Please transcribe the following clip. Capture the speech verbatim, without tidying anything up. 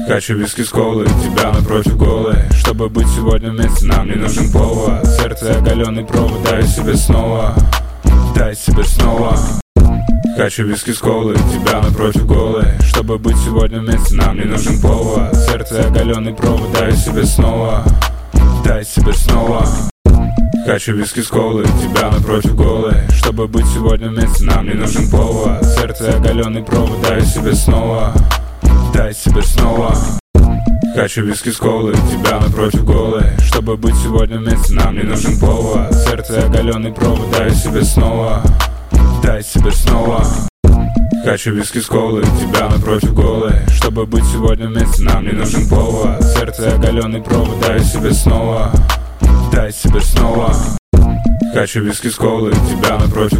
Хочу виски с колой, тебя напротив голой. Чтобы быть сегодня вместе, нам не нужен повод. Сердце оголенный провод, дай себе снова, дай себе снова. Хочу виски с колой, тебя напротив голой. Чтобы быть сегодня вместе, нам не нужен повод. Сердце оголенный провод, дай себе снова, дай себе снова. Хочу виски с колой, тебя напротив голой. Чтобы быть сегодня вместе, нам не нужен повод. Сердце оголенный провод, дай себе снова, дай себе снова. Хочу виски с колой, тебя напротив голой. Чтобы быть сегодня вместе, нам не нужен повод. Сердце оголенный провод, дай себе снова, дай себе снова. Хочу виски с колой, тебя напротив голой. Чтобы быть сегодня вместе, нам не нужен повод. Сердце оголенный провод, дай себе снова, дай себе снова. Хочу виски с колой, тебя напротив